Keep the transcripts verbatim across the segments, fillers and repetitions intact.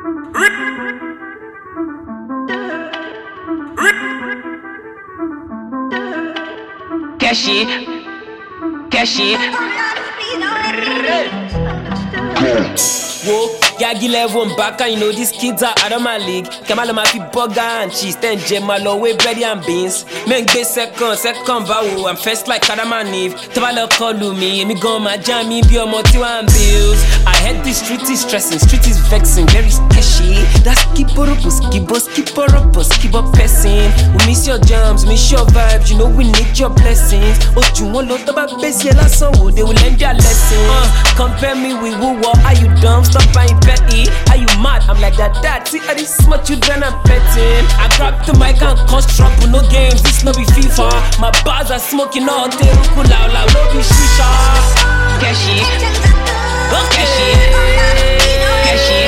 Cashy, Cashy. Whoa, Yagi level and Baka, you know these kids are out of my league. Kamala Mafi burger and cheese, then Jemalo with bread and beans. Make this second, second bow, I'm first like Adam and Eve. Tabala call me, me go my jammy, be a multi one bills. I head this street is stressing, street is vexing, very sketchy. That's keep up, keep us, keep up, keep up pressing. We miss your jams, miss your vibes, you know we need your blessings. Oh, you want lot about best, yeah, last song, they will learn their lesson. Uh, compare me with who, what are you dumb? Stop buying petty. Are you mad? I'm like that dad. See, I this smart children I'm petting. I grab the mic and cause trouble. No games, this no be FIFA. My bars are smoking all day. Cool out loud, no be shisha. Cashy, Okay. Cashy,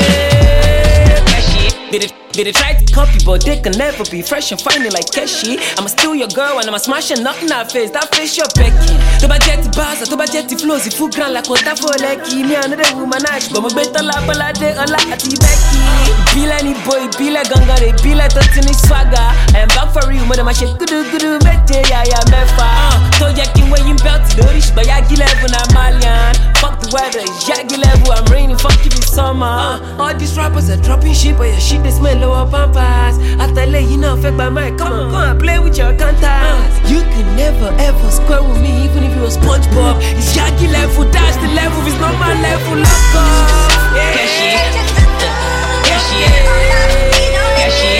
Cashy. Did it, did it try to copy, but they can never be fresh and finding like Cashy. I'ma steal your girl and I'ma smash her nothing her face. That face you're becking. To budget the bars, to budget the flows, if you grand like water for lucky. Me another woman, I but my better la bala de a la ati Becky. Be like any boy, be like ganga, they be like Totini swagger. I am back for you, mother, my shit good, good, mete, yeah, yeah, mefa. So Jackie, when you belt to the rich, but Yagi level, I'm Malian. Fuck the weather, it's Yagi level, I'm raining, fuck you this summer. Uh, all these rappers are dropping shit, but your shit they smell lower pampas. After lay, you know, affect my mind. Come on, come on, play with your contacts. You can never ever square with me, even if you a SpongeBob. It's Yagi level, that's the level, it's not my level, lock off. Yeah. Cashy, Cashy, Cashy,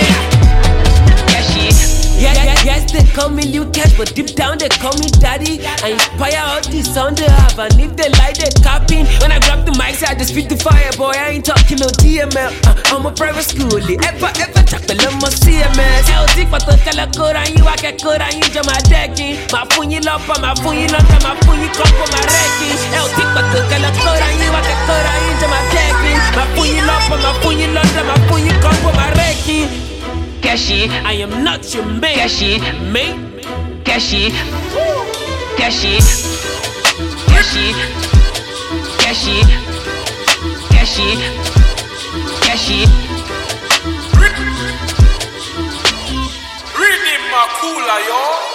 Cashy. Yeah, yeah, yes, they call me Liu Cash, but deep down they call me Daddy. I inspire all the sound they have, and if they lie, they capping. When I grab the mic, say I just spit the fire, boy, I ain't talking no D M L. Uh, I'm a private school, ever, ever talk to them, my C M S. L D, but the color code on you, I can code on you, jam my decking. My funny love, my funny love, my funny cup for my wrecking. L D, but the color code on you, I can code on you, jam my decking. My funny love, my funny love, my funny cup for my wrecking. Cashy, I am not your mate. Cashy, Mate. Cashy, Cashy, Cashy, Cashy, Cashy, Cashy. Rhythm Makula, yo.